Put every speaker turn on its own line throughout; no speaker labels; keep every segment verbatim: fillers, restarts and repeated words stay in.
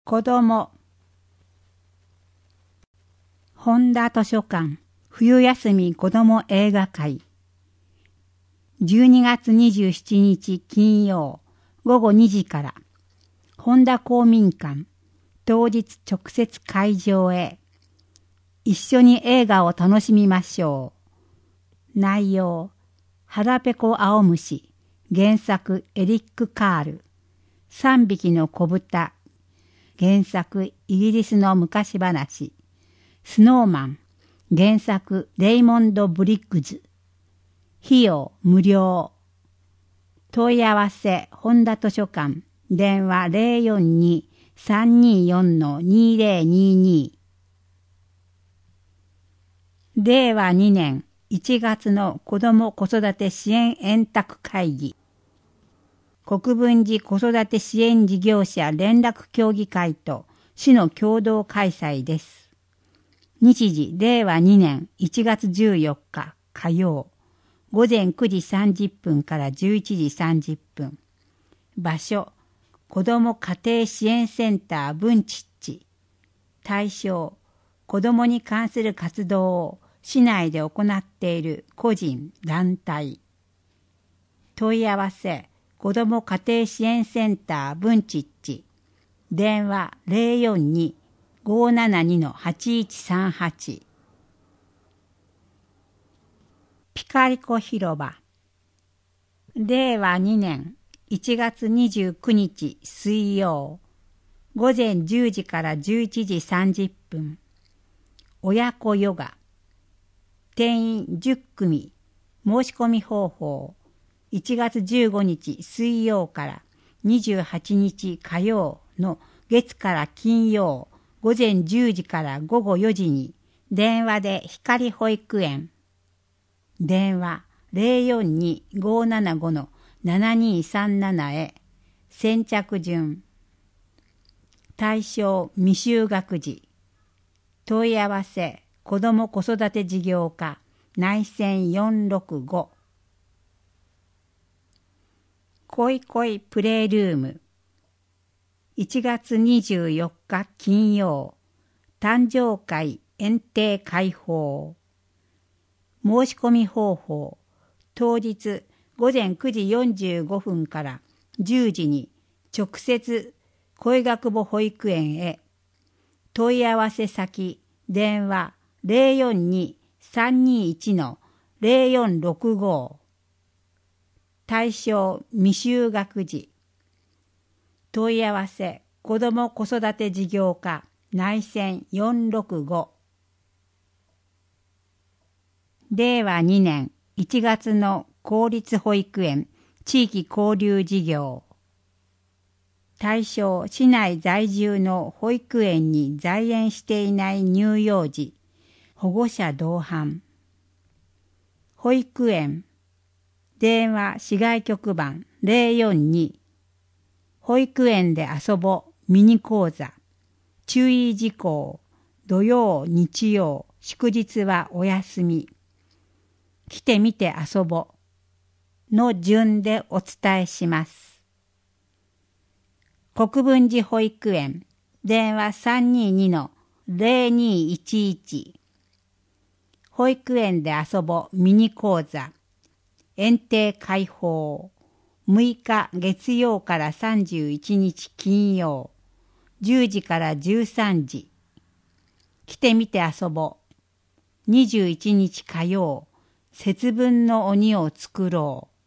子供。本田図書館冬休み子供映画会。じゅうにがつにじゅうしちにち金曜ごごにじから本田公民館当日直接会場へ。一緒に映画を楽しみましょう。内容、腹ペコ青虫、原作エリック・カール、三匹の子豚、原作イギリスの昔話、スノーマン、原作レイモンド・ブリッグズ、費用無料。問い合わせ本田図書館、電話 ゼロよんに さんによん にゼロにに。れいわにねんいちがつの子ども子育て支援円卓会議。国分寺子育て支援事業者連絡協議会と市の共同開催です。日時れいわにねんいちがつじゅうよっか火曜、ごぜんくじさんじゅっぷんからじゅういちじさんじゅっぷん。場所、子ども家庭支援センター文ちっち。対象、子どもに関する活動を市内で行っている個人、団体。問い合わせ、子ども家庭支援センター文ちっち。電話 ゼロよんに ごーななに はちいちさんはち。ピカリコ広場。れいわにねんいちがつにじゅうくにち水曜、ごぜんじゅうじからじゅういちじさんじゅっぷん。親子ヨガ。定員じゅっくみ。申し込み方法。いちがつじゅうごにち水曜からにじゅうはちにち火曜の月から金曜ごぜんじゅうじからごごよじに電話で光保育園。電話 ゼロよんに ごーななご ななにさんなな へ。先着順。対象未就学児。問い合わせ子ども子育て事業課内線よんろくご。恋恋プレイルーム。いちがつにじゅうよっか金曜、誕生会園庭開放。申し込み方法、当日ごぜんくじよんじゅうごふんからじゅうじに直接恋学母保育園へ。問い合わせ先、電話 ゼロよんに さんにいち ゼロよんろくご。対象未就学児。問い合わせ子ども子育て事業課内線よんろくご。れいわにねんいちがつの公立保育園地域交流事業。対象市内在住の保育園に在園していない乳幼児、保護者同伴。保育園。電話市外局番 ゼロよんに。保育園で遊ぼミニ講座。注意事項。土曜、日曜、祝日はお休み。来てみて遊ぼの順でお伝えします。国分寺保育園。電話 さんにに ゼロにいちいち。保育園で遊ぼミニ講座。園庭開放。むいか月曜からさんじゅういちにち金曜。じゅうじからじゅうさんじ。来てみて遊ぼ。にじゅういちにち火曜。節分の鬼を作ろう。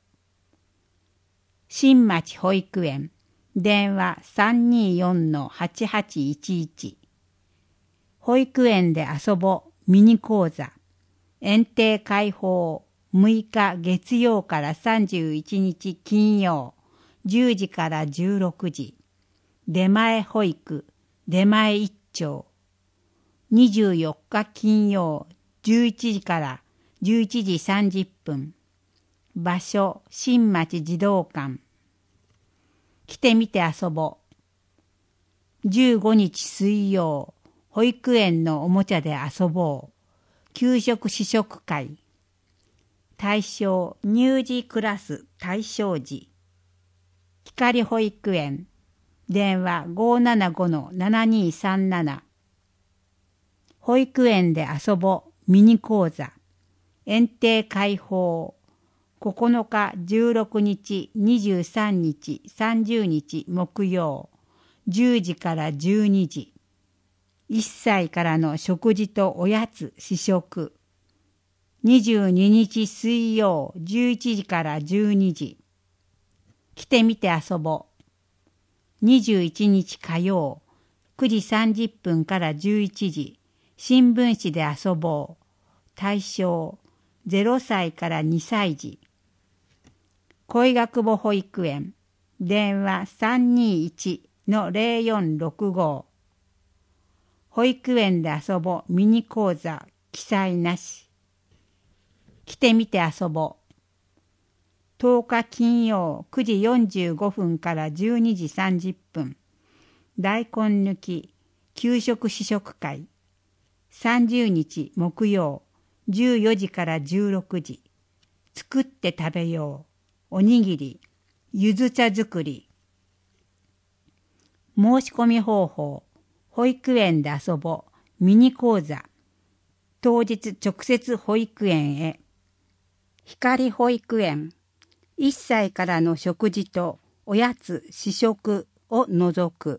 新町保育園。電話 さんによん はちはちいちいち。保育園で遊ぼミニ講座。園庭開放。むいか月曜からさんじゅういちにち金曜。じゅうじからじゅうろくじ。出前保育。出前一丁。にじゅうよっか金曜。じゅういちじからじゅういちじさんじゅっぷん。場所新町児童館。来てみて遊ぼ。じゅうごにち水曜。保育園のおもちゃで遊ぼう。給食試食会。対象乳児クラス対象児。光保育園。 電話 ごーななごのななにーさんなな。保育園で遊ぼミニ講座。園庭開放。ここのか、じゅうろくにち、にじゅうさんにち、さんじゅうにち木曜。じゅうじからじゅうにじ。いっさいからの食事とおやつ試食。にじゅうににち水曜じゅういちじからじゅうにじ。来てみて遊ぼう。にじゅういちにち火曜くじさんじゅっぷんからじゅういちじ。新聞紙で遊ぼう。対象ゼロさいからにさい児。恋学母保育園。電話 さんにいちのぜろよんろくご。保育園で遊ぼうミニ講座記載なし。来てみて遊ぼう。とおか金曜くじよんじゅうごふんからじゅうにじさんじゅっぷん。大根抜き給食試食会。さんじゅうにち木曜じゅうよじからじゅうろくじ。作って食べよう。おにぎり、ゆず茶作り。申し込み方法。保育園で遊ぼうミニ講座。当日直接保育園へ。光保育園。いっさいからの食事とおやつ試食を除く。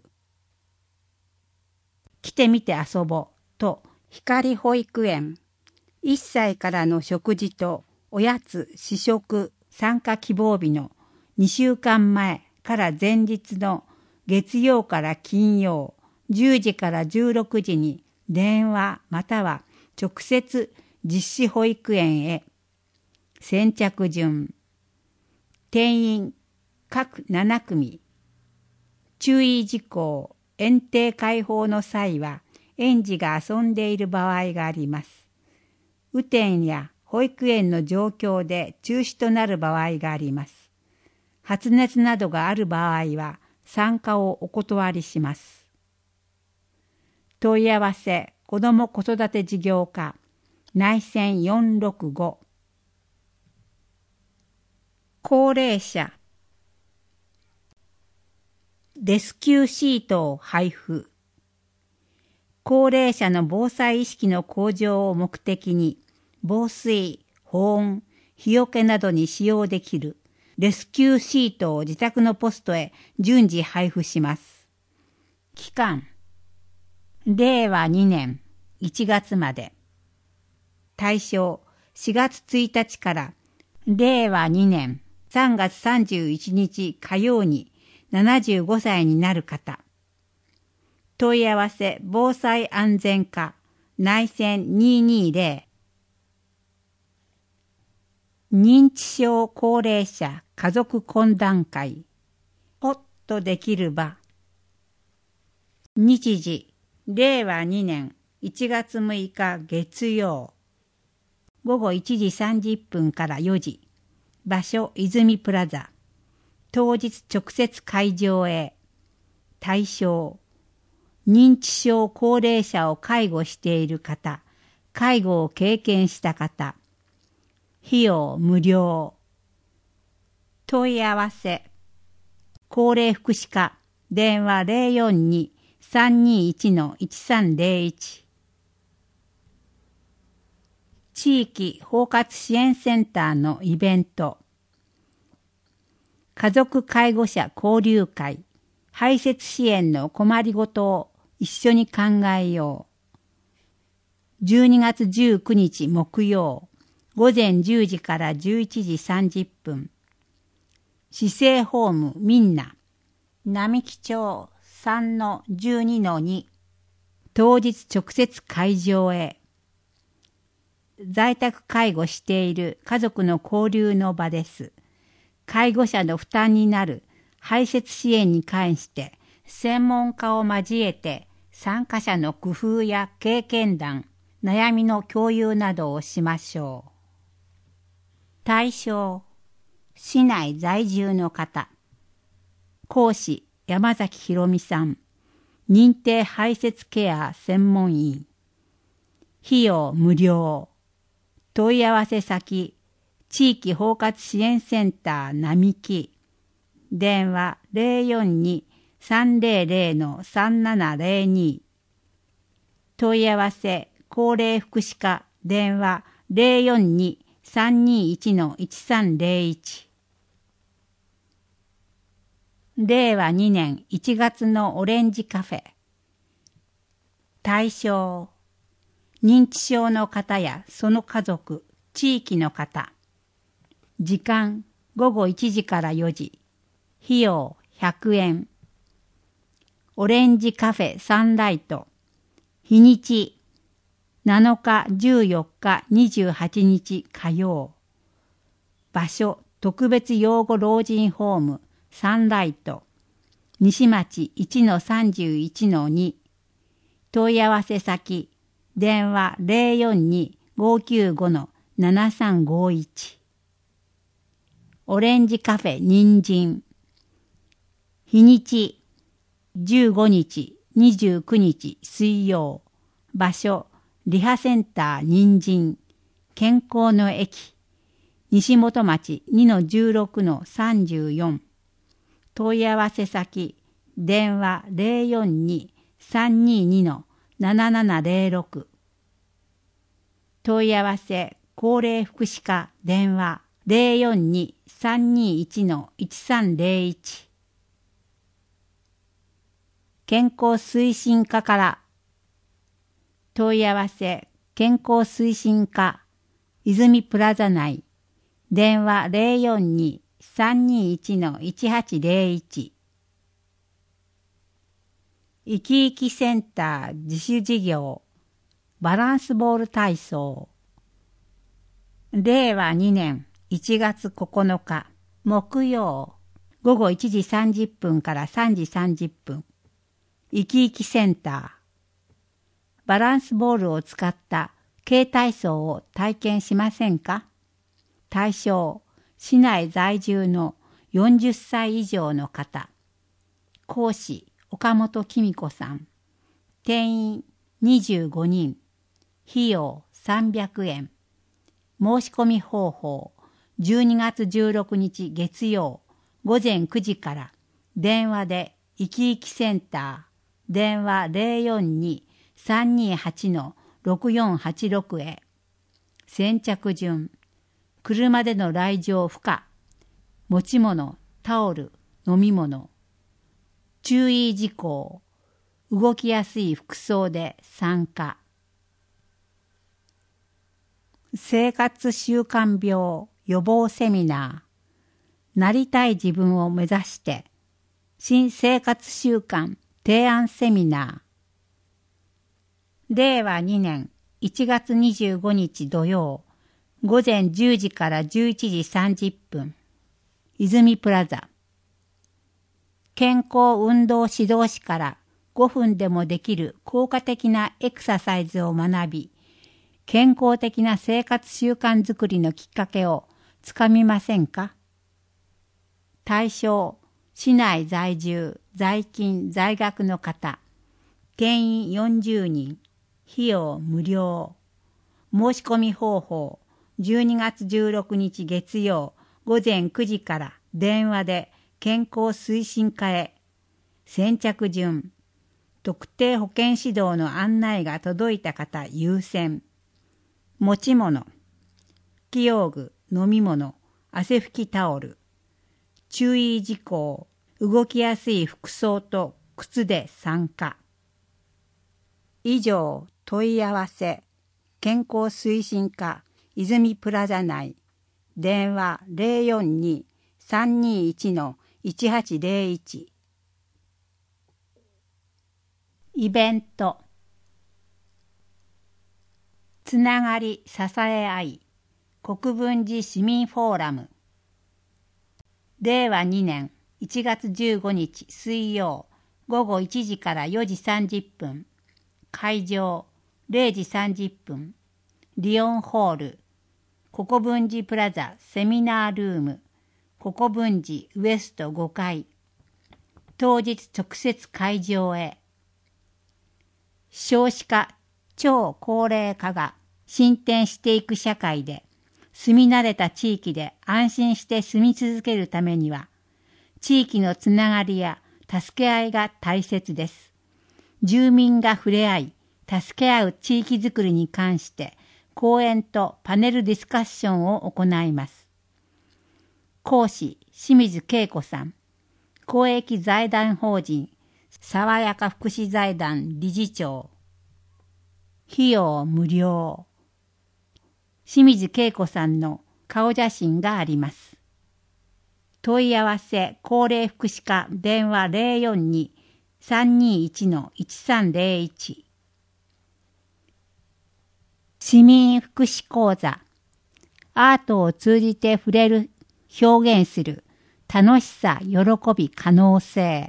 来てみて遊ぼうと光保育園。いっさいからの食事とおやつ試食参加希望日のにしゅうかんまえから前日の月曜から金曜じゅうじからじゅうろくじに電話または直接実施保育園へ。先着順。定員各ななくみ。注意事項。園庭開放の際は園児が遊んでいる場合があります。雨天や保育園の状況で中止となる場合があります。発熱などがある場合は参加をお断りします。問い合わせ子ども子育て事業課内線よんろくご。高齢者レスキューシートを配布。高齢者の防災意識の向上を目的に防水、保温、日よけなどに使用できるレスキューシートを自宅のポストへ順次配布します。期間れいわにねんいちがつまで。対象しがつついたちかられいわにねんさんがつさんじゅういちにち火曜にななじゅうごさいになる方。問い合わせ防災安全課内線にーにーぜろ。認知症高齢者家族懇談会。ほっとできる場。日時れいわにねんいちがつむいか月曜。ごごいちじさんじゅっぷんからよじ。場所泉プラザ。当日直接会場へ。対象認知症高齢者を介護している方、介護を経験した方。費用無料。問い合わせ高齢福祉課電話 ぜろよんに さんにいち のいちさんぜろいち。地域包括支援センターのイベント。家族介護者交流会、排泄支援の困りごとを一緒に考えよう。じゅうにがつじゅうくにち木曜、ごぜんじゅうじからじゅういちじさんじゅっぷん。市政ホームみんな、並木町 さんのじゅうにのに。当日直接会場へ。在宅介護している家族の交流の場です。介護者の負担になる排泄支援に関して専門家を交えて参加者の工夫や経験談、悩みの共有などをしましょう。対象、市内在住の方。講師、山崎ひろみさん。認定排泄ケア専門員。費用無料。問い合わせ先、地域包括支援センター並木。電話 ぜろよんにさんぜろぜろ さんななぜろに 問い合わせ高齢福祉課電話 ゼロよんに さんにいち いちさんゼロいちれいわにねんいちがつのオレンジカフェ。対象認知症の方やその家族、地域の方。時間ごごいちじからよじ。費用ひゃくえん。オレンジカフェサンライト。日にちなのかじゅうよっかにじゅうはちにち火曜。場所特別養護老人ホームサンライト。西町 いちのさんじゅういちのに。問い合わせ先電話 ゼロよんに ごきゅうご ななさんごいち。オレンジカフェ人参。日にちじゅうごにち、にじゅうくにち水曜。場所リハセンター人参。健康の駅。西本町 にのじゅうろくのさんじゅうよん。問い合わせ先電話 ゼロよんに さんにに ななななゼロろく。問い合わせ高齢福祉課電話 ゼロよんに さんにいち いちさんゼロいち。健康推進課から問い合わせ健康推進課泉プラザ内電話 ゼロよんに さんにいち いちはちゼロいち。生き生きセンター自主事業バランスボール体操。れいわにねんいちがつここのか木曜ごごいちじさんじゅっぷんからさんじさんじゅっぷん。生き生きセンター。バランスボールを使った軽体操を体験しませんか？対象、市内在住のよんじゅっさい以上の方。講師、岡本紀美子さん。定員にじゅうごにん。費用さんびゃくえん。申し込み方法、じゅうにがつじゅうろくにち月曜ごぜんくじから電話で生き生きセンター電話 ゼロよんに さんにはち ろくよんはちろく へ。先着順、車での来場不可。持ち物、タオル、飲み物。注意事項、動きやすい服装で参加。生活習慣病予防セミナー。なりたい自分を目指して新生活習慣提案セミナー。れいわにねんいちがつにじゅうごにち土曜ごぜんじゅうじからじゅういちじさんじゅっぷん。泉プラザ。健康運動指導士からごふんでもできる効果的なエクササイズを学び、健康的な生活習慣づくりのきっかけをつかみませんか？対象、市内在住、在勤、在学の方。定員よんじゅうにん。費用無料。申し込み方法、じゅうにがつじゅうろくにち月曜ごぜんくじから電話で健康推進課へ。先着順、特定保健指導の案内が届いた方優先。持ち物、器用具、飲み物、汗拭きタオル。注意事項、動きやすい服装と靴で参加。以上、問い合わせ、健康推進課泉プラザ内、電話 ゼロよんに さんにいち いちはちゼロいち。イベント。つながり支え合い国分寺市民フォーラム。れいわにねんいちがつじゅうごにち水曜ごごいちじからよじさんじゅっぷん。会場れいじさんじゅっぷん。リオンホール国分寺プラザセミナールーム国分寺ウエストごかい。当日直接会場へ。少子化、超高齢化が進展していく社会で、住み慣れた地域で安心して住み続けるためには、地域のつながりや助け合いが大切です。住民が触れ合い、助け合う地域づくりに関して、講演とパネルディスカッションを行います。講師、清水恵子さん。公益財団法人、さわやか福祉財団理事長。費用無料。清水恵子さんの顔写真があります。問い合わせ高齢福祉課電話 ゼロよんに さんにいち いちさんゼロいち。市民福祉講座。アートを通じて触れる、表現する楽しさ、喜び、可能性。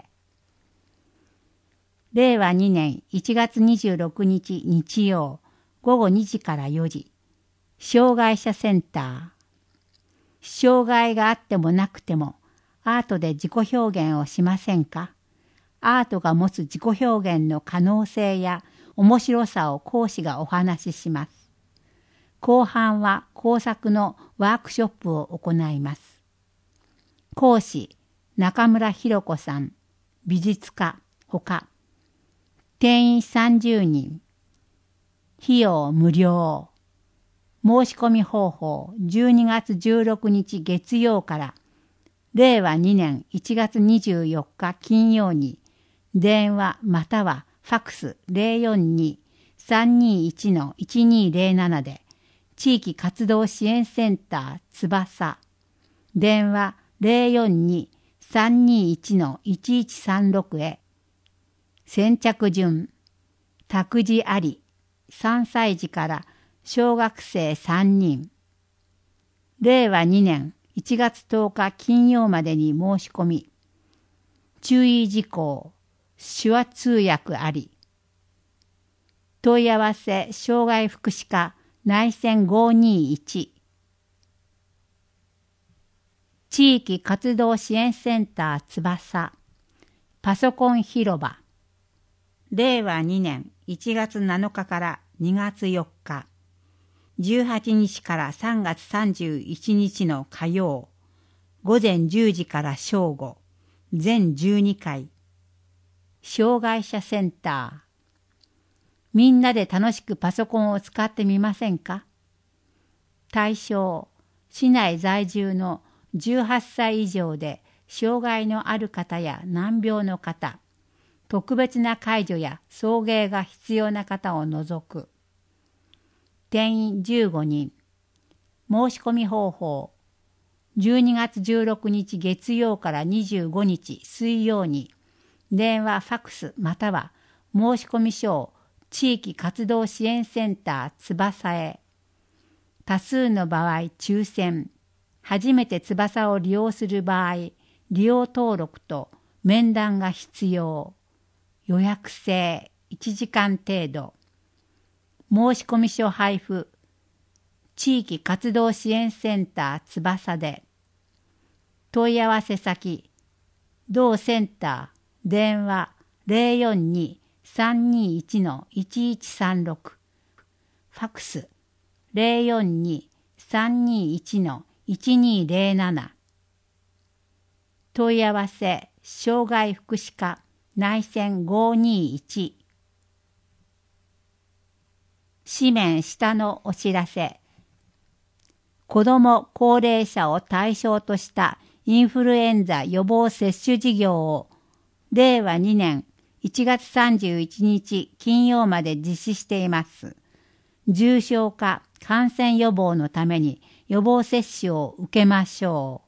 れいわにねんいちがつにじゅうろくにち日曜ごごにじからよじ。障害者センター。障害があってもなくてもアートで自己表現をしませんか？アートが持つ自己表現の可能性や面白さを講師がお話しします。後半は工作のワークショップを行います。講師、中村博子さん、美術家、ほか。定員さんじゅうにん。費用無料。申し込み方法、じゅうにがつじゅうろくにち月曜かられいわにねんいちがつにじゅうよっか金曜に電話またはファクス ゼロよんに さんにいち いちにゼロなな で地域活動支援センターつばさ電話 ゼロよんに さんにいち いちいちさんろく へ先着順託児ありさんさいじから小学生さんにん。れいわにねんいちがつとおか金曜までに申し込み。注意事項、手話通訳あり。問い合わせ、障害福祉課内線ごにいち。地域活動支援センターつばさ。パソコン広場。れいわにねんいちがつなのかからにがつよっか。じゅうはちにちからさんがつさんじゅういちにちの火曜、ごぜんじゅうじから正午、全じゅうにかい。障害者センター。みんなで楽しくパソコンを使ってみませんか？対象、市内在住のじゅうはっさい以上で障害のある方や難病の方、特別な介助や送迎が必要な方を除く。定員じゅうごにん。申し込み方法。じゅうにがつじゅうろくにち月曜からにじゅうごにち水曜に電話ファクスまたは申し込み書を地域活動支援センターつばさへ。多数の場合抽選。初めてつばさを利用する場合利用登録と面談が必要。予約制いちじかん程度。申込書配布地域活動支援センターつばさで問い合わせ先同センター電話 ゼロよんに さんにいち いちいちさんろく ファクス ゼロよんに さんにいち いちにゼロなな 問い合わせ障害福祉課内線ごにいち。紙面下のお知らせ。子ども・高齢者を対象としたインフルエンザ予防接種事業をれいわにねんいちがつさんじゅういちにち金曜まで実施しています。重症化、感染予防のために予防接種を受けましょう。